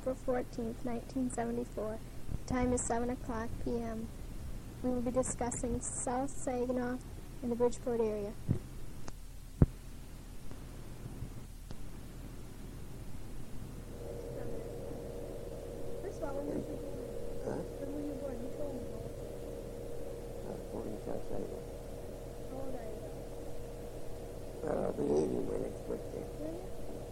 April 14th, 1974. The time is 7 o'clock p.m. We will be discussing South Saginaw and the Bridgeport area. First of all, when were you born? When were you born? You told me. I was born in South Saginaw. How old are you? I'll be 80 my next birthday. Were you?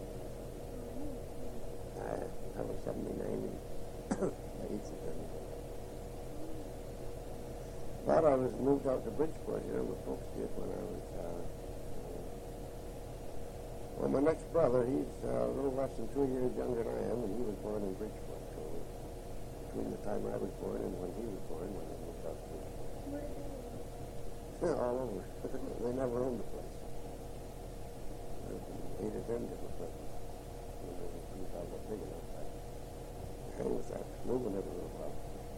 I was 79 in the 8th of September. But I was moved out to Bridgeport here, my folks did when I was, well, my next brother, he's a little less than 2 years younger than I am, and he was born in Bridgeport. So between the time I was born and when he was born, when I moved out to Bridgeport. Where did you live? All over. They never owned the place. There was 8 or 10 different places. And there was 3,000 big enough. I was that. Moving every little while.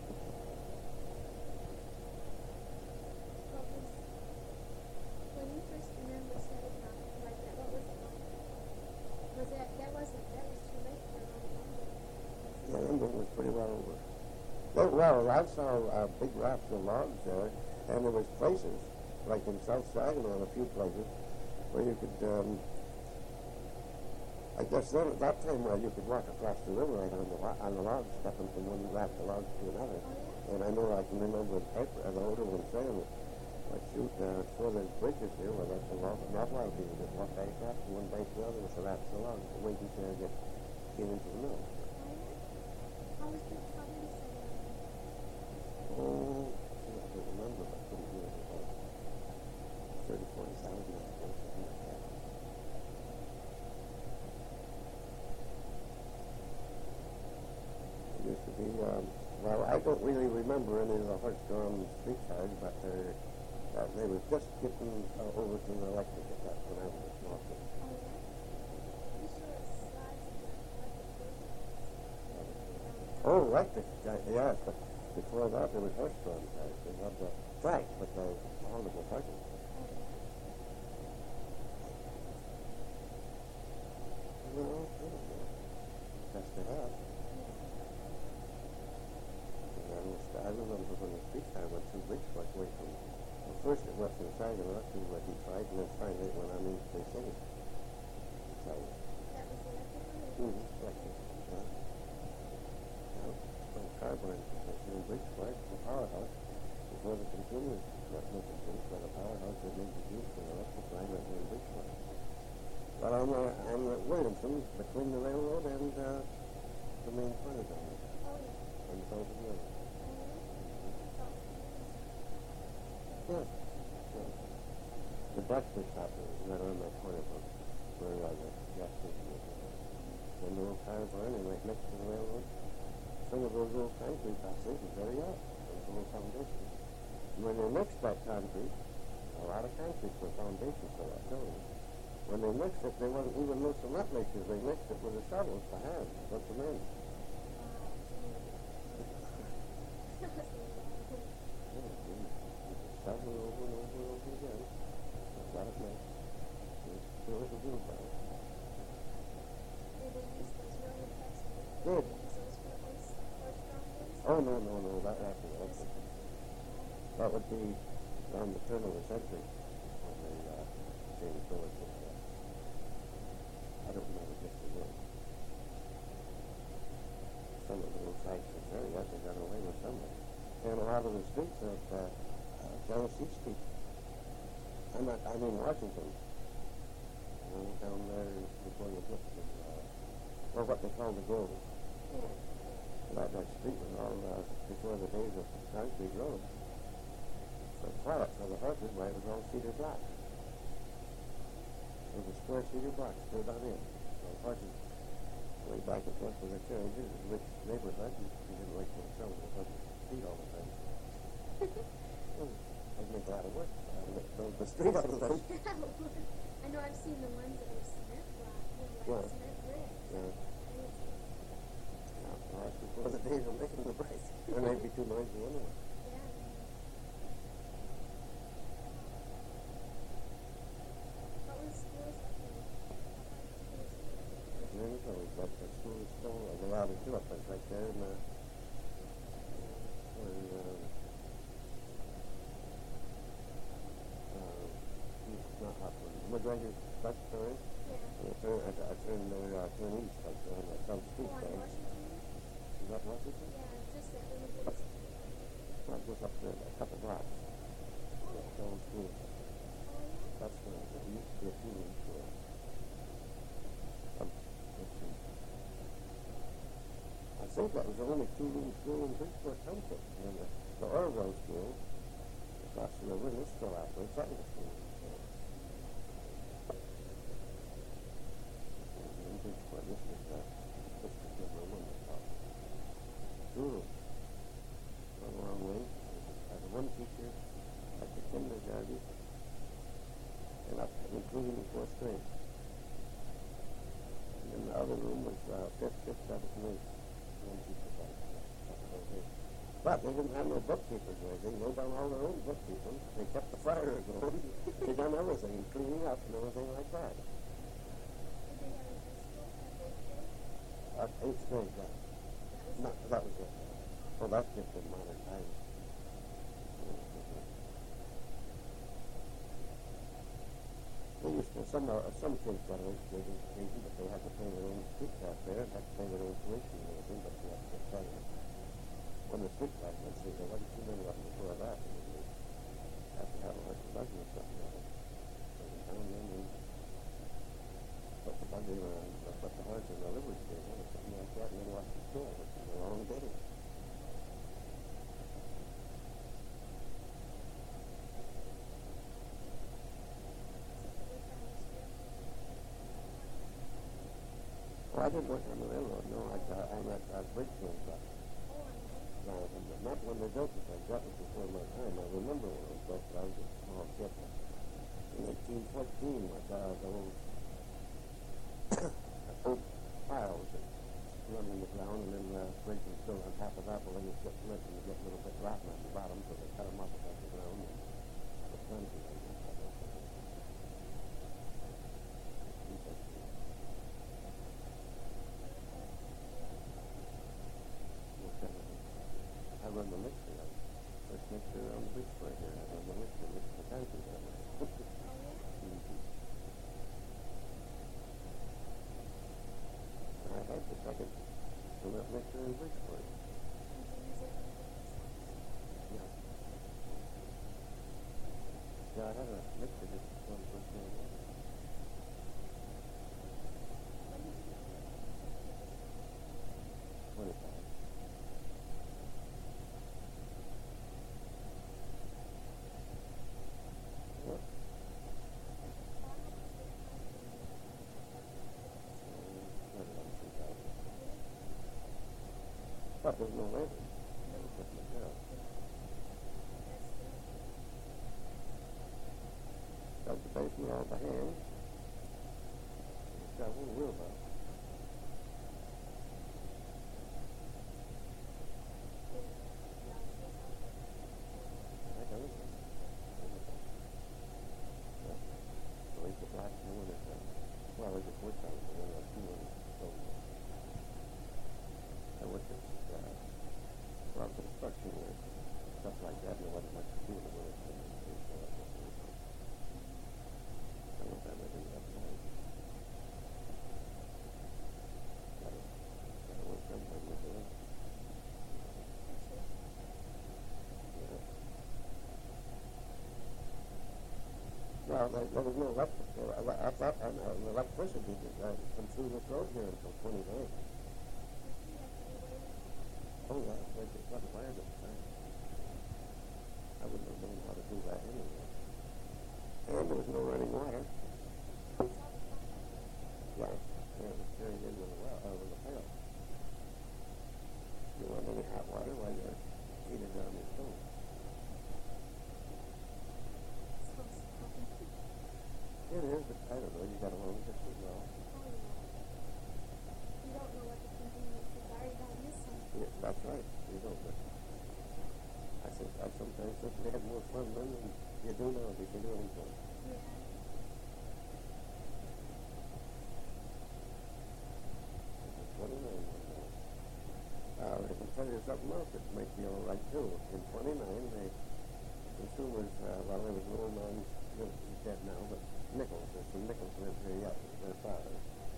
When you first remember Saginaw like that, what was it like? That was too late for London. Yeah, London was pretty well over. Well, I saw big rafts of logs there, and there was places, like in South Saginaw, a few places, where you could, I guess then at that time you could walk across the river right on the logs, stepping from one raft of logs to another. Oh, yeah? And I know I can remember the older one saying, like, shoot, before there's bridges here, well, that's a lot of people just walk right across from one bank to the other with the rafts of logs, and wait until they get into the mill. How did you say that? Oh, I can't remember, but I couldn't do it about 30,000, 40,000, I think, something like that. It used to be, well, I don't really remember any of the horse-drawn streetcars, but they were just getting over to the electric at that when I was a small kid. Oh, electric, yes, but before that there was horse-drawn cars. They had the track, but the honorable parking. Well, I don't know. Best to have. I remember when the streetcar went through Bridgeport, away from, well, first it went from Saginaw to Detroit, and then finally it went on into the city. So, That was electric? electric, yeah. Well, when Carburn was in Bridgeport, the powerhouse, before the consumers got making things, but the powerhouse was introduced to the electric line right here in Bridgeport. But on the Williamson, between the railroad and the main frontage on it, on the south of the river. Yeah. The breakfast stop is right on that corner from where the gas station is. And the old car barn and right next to the railroad. Some of those old concrete houses are very old. There's a little foundation. And when they mixed that concrete, a lot of concrete for foundations for that building. When they mixed it, they wasn't even no cement mixers. They mixed it with the shovels by hand. Put them in. Shovel over and over and over again. That's a lot of mess. There was a little about it. Good. Oh, no. That would be around the turn of the century when they changed doors. I don't remember just the name. Some of the little factions there, yes, they got away with some of it. And a lot of the streets of Genesee Street. I mean Washington. Down there before you get to, well, what they call the Grove. That street was all before the days of concrete roads. So quiet for the horses, why it was all cedar blocks. It was a square cedar block straight on in. So horses way back and forth with their carriages. It was a rich neighborhood, and you didn't wait for themselves to put the street all the time. I'd make a lot of work build the street out of them. I know I've seen the ones that are cement block, cement bricks. Yeah. Well, that's before the days of making the bricks. There may be too noisy anyway. Yeah. What was that? So that the school is still, they have two up there, right there in the, not Upland, McGregor bus story. Yeah. I turned there, turn east, like on that South Street On there. Washington? Is that Washington? Yeah, just that little bit. Well, just up there, a couple blocks. Oh, That's the yeah. old school. Oh, yeah? That's the, it used to be a two-room school. Let's see. I think that was the only two-room school in Bridgeport Township. And the Orwell School, across the river, is still out there. That was a two-room school. In Bridgeport, this was district number one, they call it. Two-room. A long way. I had one teacher at the kindergarten and up, including the fourth grade. And then the other room was fifth, sixth, seventh, and eighth. One teacher got it. But they didn't have no bookkeepers or anything. They done all their own bookkeeping. They kept the fire going. They done everything, cleaning up and everything like that. Did they have a preschool at eighth grade? Eighth grade, yeah. That was No, that was it. Well, that's just in modern times. They used to, some kids got an eighth grade education, but they had to pay their own street class there, and had to pay their own tuition and everything, but you had to pay it. When the street class went through, there wasn't too many of them before that. You had to have a dozen or something of them. So they found them and put the buggy around, put the horse in the livery stable or something like that, and then watch the school, which was a long day. Well, I didn't work on the railroad, no. I'm at Bridgefield, but not when they built the thing. That was before my time. I remember when it was built, but I was a small kid. In 1814, like the old old piles that run in the ground, and then the bridge was built on top of that, but then you get flint and you get a little bit rotten on the bottom, so they cut them up above the ground and put plenty of them. I run the mixer. First mixer around the Bridgeport here. I run the mixer, mix the concrete down there. I had the second mixer in Bridgeport. Yeah. Yeah, I had a mixer just before the first day. 25. But there's no labor. Never put my job. Got the basement all by hand. It's got a little wheelbarrow. I got it. So it's the black and the winter time. Well, it's just winter time, but then there's two winters. I worked at construction work, stuff like that, and there wasn't much to do in the winter time. Sometimes I didn't have time. Gotta work sometime with it. Yeah. Well, there was no electric there. I thought an electricity did come through this road here until 29. Oh, yeah, it's not fire at the time. I wouldn't have known how to do that anyway. And there was no running water. Yeah, it was carried in with a well, with a pail. You want any hot water while you're heating on your stove. It is, but I don't know, you got to learn just as well. You don't know what the conveniences are, you don't miss them. Yeah, that's right, you don't know. I sometimes think they have more fun then than you do now if you can do anything. Yeah. there's something else that might be all right too. In 29, the consumers, well, there was an old man, he's dead now, but Nichols, there's some Nichols lived here yet, their father.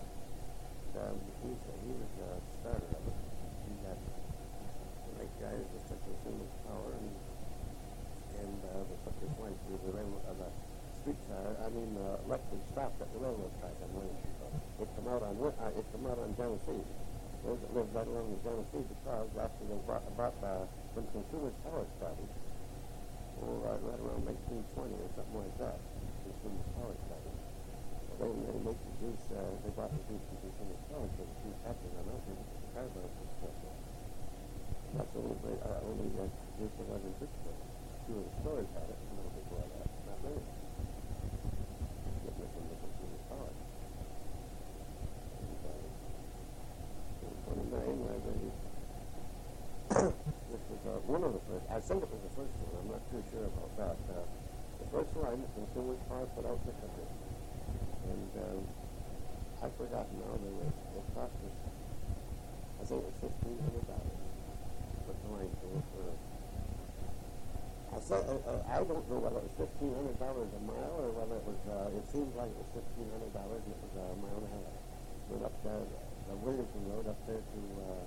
He was a starter of it. He got the right guys that took the so much power, and they took his wife to the railroad, the electric stopped at the railroad track on Williamson. It come out on Genesee. Those that lived right along the Genesee, because after they bought when Consumers Power started, right around 1920 or something like that, Consumers Power started. Well, they make the juice, they bought the juice from Consumers Power, so the juice happened on out there because the car burns was special. That's the only juice that was in Pittsburgh. Two of the stores had it, a little before that, not many. Getting it from the Consumers Power. And, 29, this was one of the first. I think it was the first one. I'm not too sure about that. The first line that Consumers Power put out the country. And I've forgotten now. It cost us, I think it was $1,500 to put the line through for I don't know whether it was $1,500 a mile or whether it was, it seemed like it was $1,500 and it was a mile and a half. Went up the Williamson Road up there to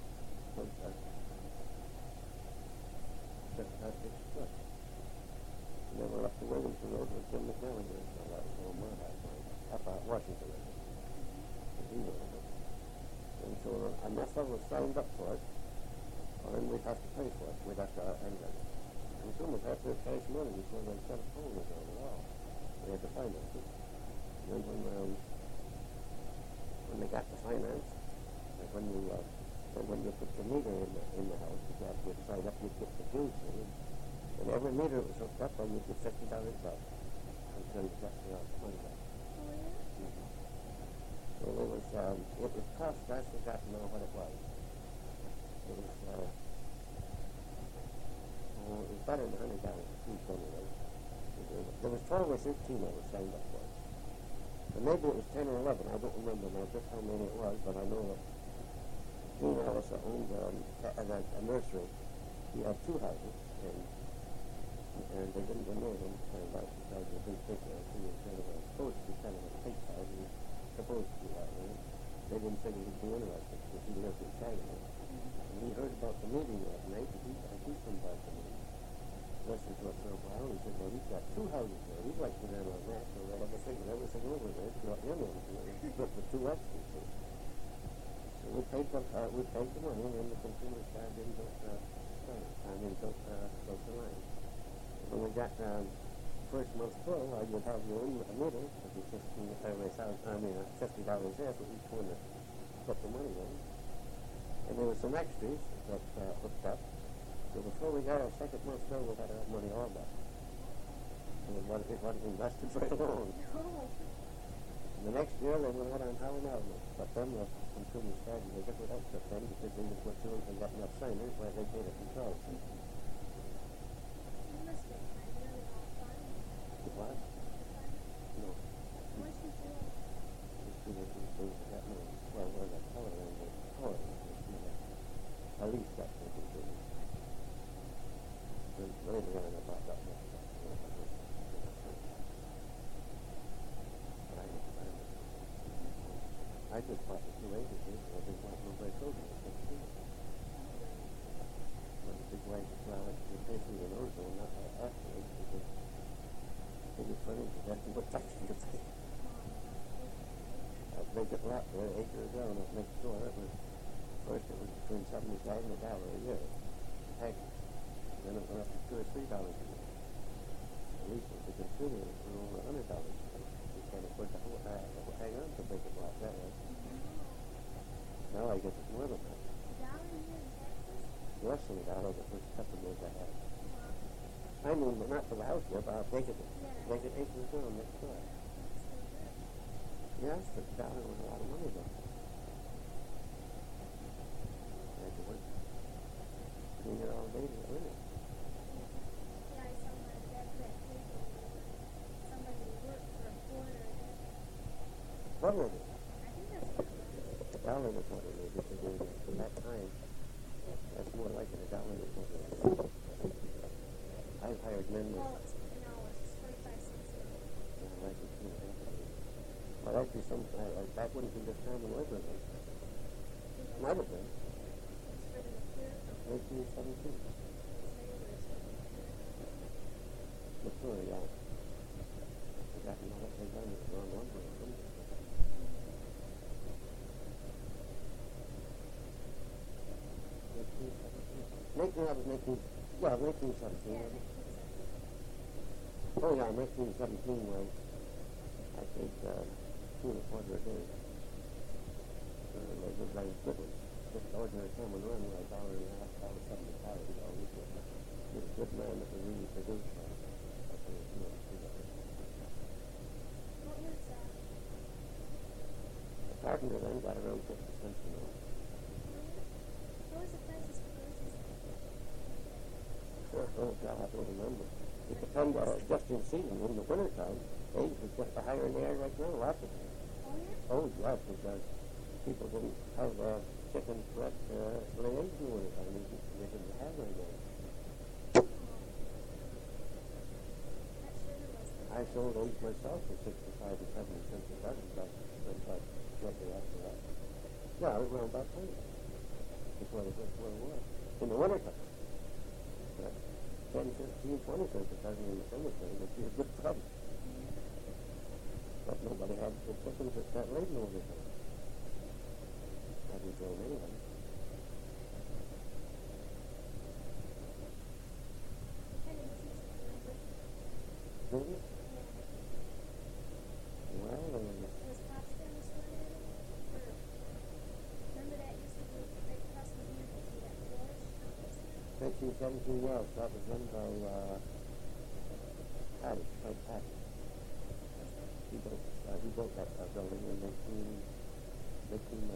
it's split. And then we're up to Williamson Road with Jim McNally here, so that was old Murdoch line, up at Washington Road. And he was it. And so enough of us signed up for it, or then we'd have to pay for it. We'd have to, consumers had to cash money before they set a phone with it at all. They had to finance it. And then when they got the finance, like when you put your meter in the house, you got to sign up, you'd get the juice in, and every meter that was hooked up, and you'd get $50 back until you got the money back. Oh, yeah? Mm-hmm. So it was cost, I forgot to know what it was. It was better than $100 a piece anyway. There was 12 or 13 that were signed up for it. And maybe it was 10 or 11, I don't remember now just how many it was, but I know that Gene Ellis owned a nursery. He had two houses, and they didn't renew them because they didn't think he was supposed to be kind of a state house. He was supposed to be that way. They didn't think he'd be interested because he lived in China. And he heard about the meeting that night, and he come back to me. Listened to it for a while, and he said, well, he's got two houses there. He'd like to rent on that, so they'll have to figure everything over there to get in and split the two extras. So we paid the money, and then the consumers started in built the line. When we got first month's full, you'd have your own meter, which was $50 there for each one that put the money in. And there were some extras that hooked up. So before we got our second month's bill, we had our money all back. And it wasn't invested very long. No. And the next year, they went out on Howland Avenue. But then the consumers started to get it extra then because they just went through and got enough signers where they paid it themselves. You must have had really all fun. What? No. What'd you do? Just do the things that got me. Well, where the color and the color was, at least that's what we did. Later on about that much stuff. I just bought the two agencies, so I didn't want nobody told me. When the big white flowers were facing the nose, and not that afterwards, because it was funny because that's what taxes you pay. I'd make it lot there, acre down up next door. First it was between $75 and $1 a year. Taxes. Then it went up to $2 or $3 a year. At least with the consumer, it was over $100 a year. You can't afford to hang on to make it like that way. Now I guess it's more than that. $1 a year in Texas? Less than $1 the first couple of years I had. I mean, but not for the house yet, but I'll take it acres down next door. Yes, but $1 was a lot of money though. I had to work. Being here all day to earn it. Yeah, I saw my dad that paper where somebody worked for a quarter. What was it? I think that's what it was. $1 was what it is if you do that. From that time, That's more like it, $1 or something. I've hired men with... Well, it's an hour. It's 25 cents an hour. Yeah, I like it too. Well, that'd be some... that wouldn't be this time in Weatherly. Might have been. It's for the material. 1917. Mature, yeah. I got to know what they done. It's wrong one. That was 19... Yeah, 1917. Yeah, Oh, yeah, 1917 was, I think, 2 1/4 a day. It was like just ordinary common run, like $1.50, $1.75 a week. He was a good man that was really produced. What was that? The carpenter then got around 50 cents an hour. What was the prices for groceries? Oh, God, I don't remember. It depends just in season. In the wintertime, eggs was just higher in the air right now, lots of them. Oh, yeah? Oh, yes, because people didn't have chickens to lay eggs in the wintertime. They didn't have very many. That sugar was... I sold eggs myself for 65 and 70 cents a dozen back shortly after that. Yeah, it was around that time. Before it was. In the wintertime. 10, 15, 20 cents a dozen in the summertime would be a good problem. But nobody had the chickens that start laying over time. Hadn't grown anyway. Really? Well, Was Costa in the store there? Remember that used to be right across from here? See that Florish house there? 1917, yes, that was run by Patty, Frank Patty. He built that building in 1990.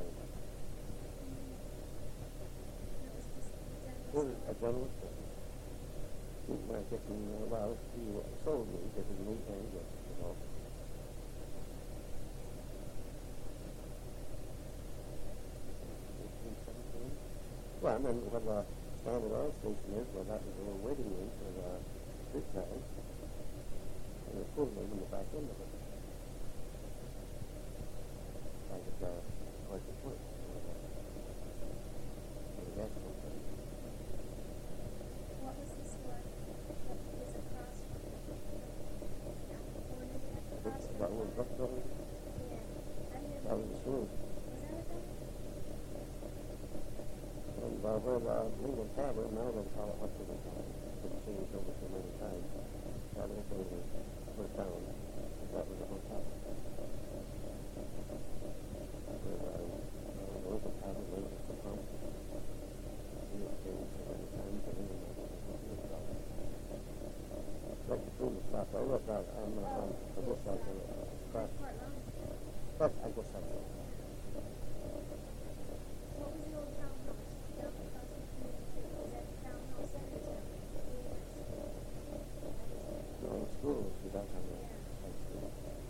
That was just It was a general store. Meat market and, well, he sold meat, it was meat and goods, you know. Well, and then what the Standard Oil Station is, well, that was a little waiting room for the streetcars. And a pool room in the back end of it. Like at the Orchard Point. For the gas company. What was the store? What was across from the corner there? Across from That was Brook Building? Yeah. I didn't That was the school. Was that what that was? And where the Lincoln Tavern, now they call it, what do they call it? It's changed over so many times. That little building was down. That was a hotel. Where the Lincoln Tavern was the pump. We have changed so many times. I don't know what it was. Like the food stop. I looked out on this side of across. Fort Lawn. But I guess that's it. What was the old townhouse? Down across the community. Was that the townhouse center or something? No, the school was back on the high school.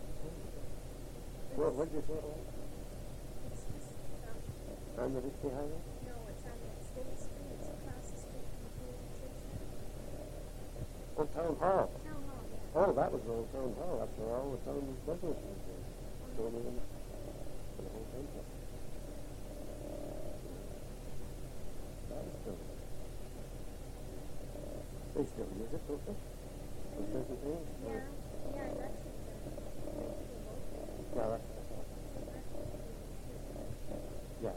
What'd you say it was? It's just, On the Dixie Highway? no, it's on that state street. It's across the street from the community church there. Oh, Town Hall. Town hall, yeah. Oh, that was the old Town Hall. That's where all the town business was there. Going in for the whole country. That was still there. They still use it, don't they? For certain things? Yeah, yeah, elections are. Yeah, that's what I thought. Yeah.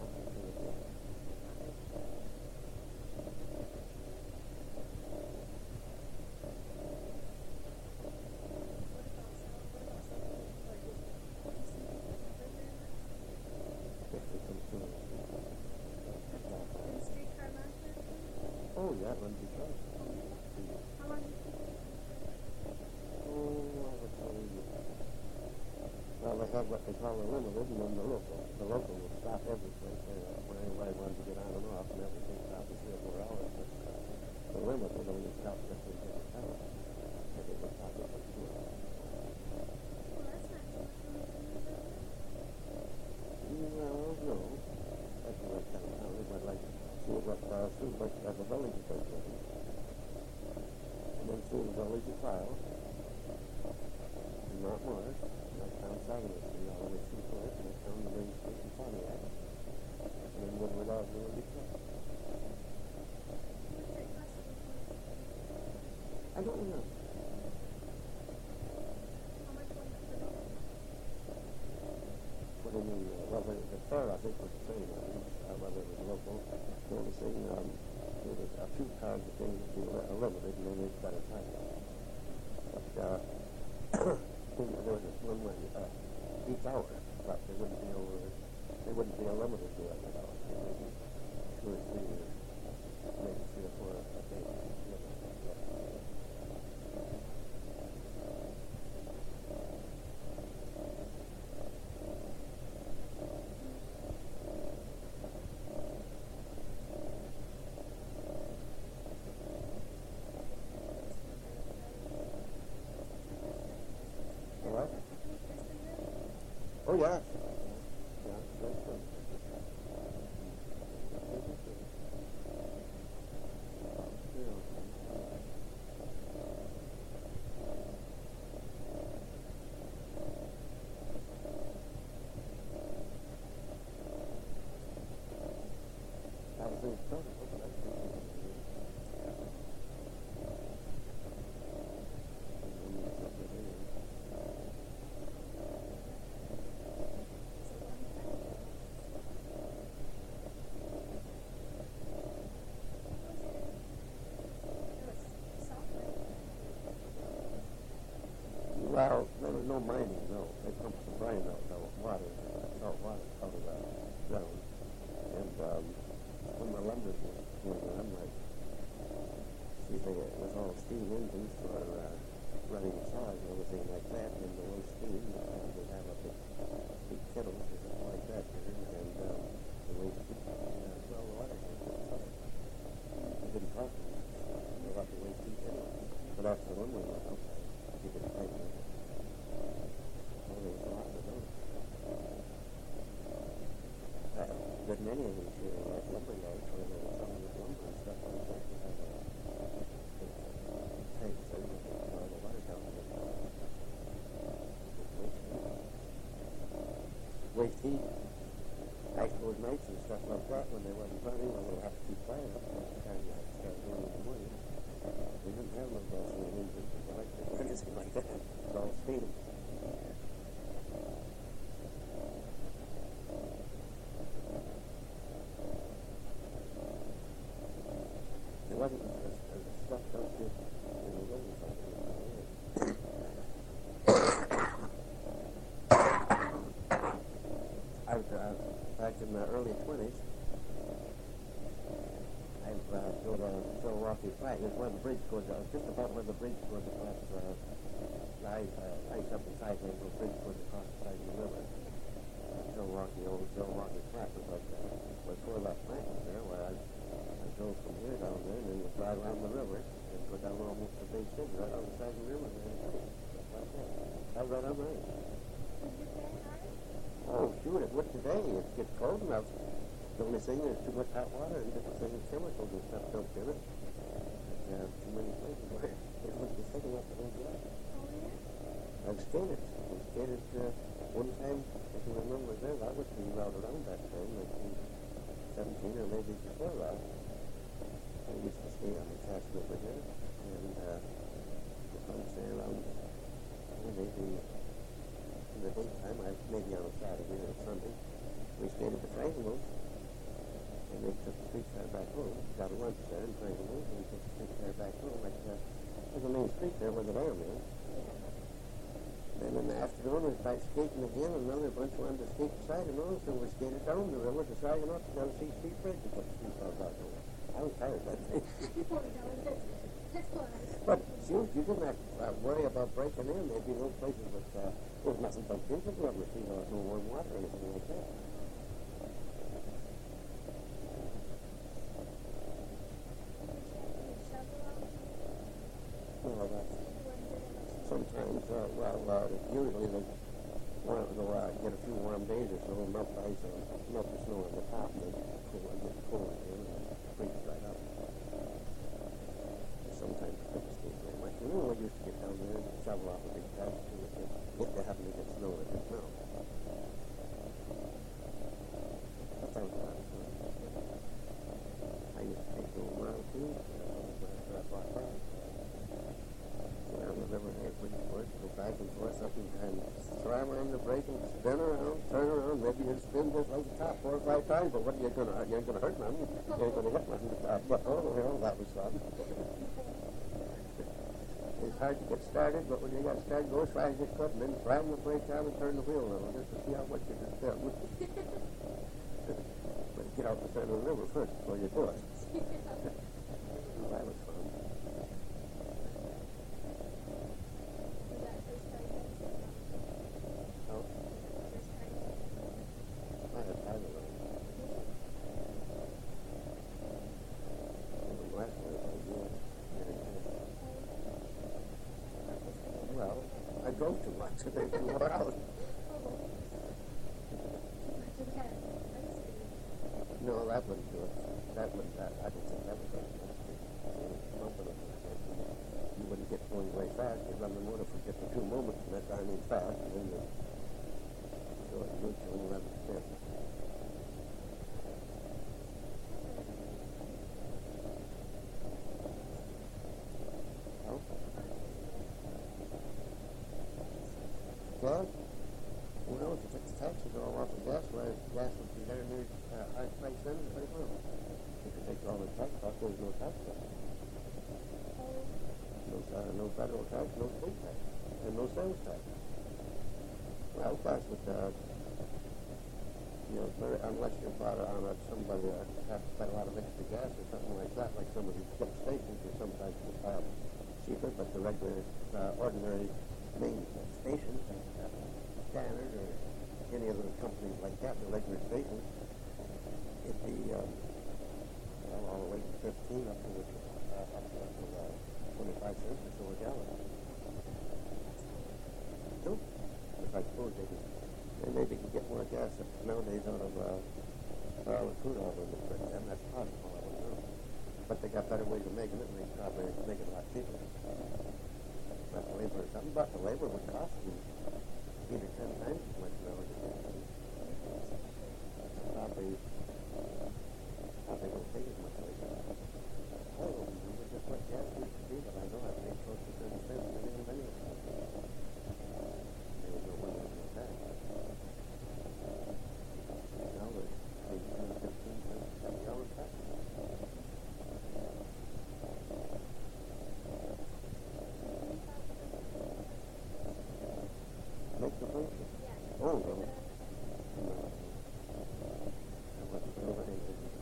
Oh, yeah, when we tried. How long did you think? Oh, I would tell you. Well, they have what they call a limited, and then the local. The local will stop every place when anybody wanted to get on and off, and everything stopped for 3 or 4 hours. But the limited only stopped just in the town. So they would stop it for 2 hours. Well, that's not too much longer than you were. No. That's what I kind of found. I'd like to see what through the village of Bridgewater, and then through the village of Kyle, and Mount Morris, and that's down Southern Street all the way through Flint, and that's down the main street in Pontiac, and then Woodward Avenue in Detroit. What's it cost you? I don't know. How much was it for the What do you mean? Well, the fare, I think, was the same. Whether it was local. The only thing, there was a few cars that things would be limited, and then they'd better time. But there was this one way, each hour, but they wouldn't be unlimited to it at all. Maybe 2 or 3 or maybe 3 or 4 a day. What? Oh, yeah. Yeah, that's good. I was in trouble, but I think well, there was no mining, no. They pumped some brine out, the water, salt water out of the ground. And when the lumber was going on, like, see, it was all steam engines for running saws and everything like that, and the low steam, they'd have a big kettle like that here, and the waste heat, well, the water came out. It didn't cost them much. They got the waste heat anyway. But after one we went up, you could take it. Well, there was a lot to do. Didn't any of these here, like lumber yards, where there was some of the lumber and stuff like that, you have a tank thing with all the water down there. Waste heat. Iceberg nights and stuff like that, when they wasn't running, well, they'll have to keep fire up all the time. You have to start doing it in the morning. They didn't have no gasoline engines or electric or anything like that. It's all steam. It wasn't stuff don't get in the rivers like it was here. I was back in the early 20s. I'd go to Milwaukee Flat. It was where the bridge goes, just about where the bridge goes across the ice up the side there, the bridge goes across the side of the river. Old Milwaukee Flat was like that. Before that plant was there, where I drove from here down there, and then would drive around the river and go down almost to Bay City, right on the side of the river there. Like that. That was right on the ice. Oh, shoot, it would today. It gets cold enough. The only thing is too much hot water and different things, chemicals and stuff dumped in it. Too many places where it would be thick enough to hold you up. I've skated. I skated one time, I can remember there, that was being out around that time, 1917 or maybe before that. I used to skate on the Cass River here, and I would say around maybe in the daytime, maybe on a Saturday or a Sunday, we stayed at the Frankenmuth, and they took the streetcar back home. Got a lunch there in Frankenmuth, and we took the streetcar back home. Like there's a main street there where the dam is. Then in the afternoon, we was back skating again, and another bunch wanted to skate the Saginaw, so we skated down the river to Saginaw to go see Street Bridge to put the streetcars out there. I was tired that day. But shoot, you didn't have to worry about breaking in. There'd be no places with there was nothing but physical rubber, you know, no warm water or anything like that. Well, sometimes, usually they want to get a few warm days or so, melt ice or melt the snow on the top, and then get cool again and freeze brake and spin around, turn around. Maybe you spin just like the top 4 or 5 times, but what are you going to, you ain't going to hurt nothing. You ain't going to hit nothing. But, oh, well, that was fun. It's hard to get started, but when you got started, go as fast as you could, and then slam the brake down and turn the wheel a little, just to see how much you can spin. But get out the side of the river first before you do it. Well, that was fun. Was that first time you had it? Oh, First time? I had time to learn. The last one I did. Well, I drove too much, and they flew her out. No, that wouldn't do it. I don't think that would do it. You wouldn't get going very fast. You'd run the motor for just a few moments, and that's darn near fast, and then you go at neutral and run the spin. Oh? Well, who knows? If it's taxes all off the gas, where gas would be there near high price then, very well. If you take all the tax off, there's no tax on it. No federal tax, no state tax, and no sales tax. Well, of course, with unless you bought it on somebody has to pay a lot of extra gas or something like that, like some of these gas stations are sometimes cheaper, but the regular, ordinary main stations, like Standard or any of those companies like that, the regular stations, it'd be all the way to 15 up to 25 cents or so a gallon. Nope. If I suppose they maybe can get more gas nowadays out of oil and crude oil than they could then. That's possible, I don't know. But they got better ways of making it, and they probably make it a lot cheaper. Not labor or something, but the labor would cost you 8 or 10 times as much nowadays. Probably don't take as much labor. I don't remember just what gas used to be, but I know I paid close to 30 cents a minute anyway. There was no one that was tax. Now there's 10, 15 cents a gallon tax. Make the function. Oh, no. That wasn't nobody.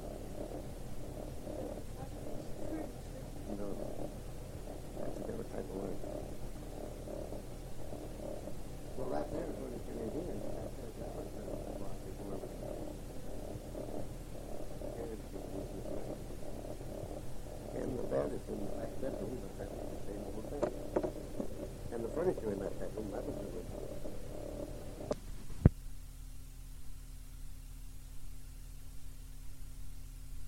No. That's a different type of work. Well, that there is what it's going to do. That was a lot before it was and the bed is in the back bedroom, but that was the same old thing. And the furniture in that bedroom, that was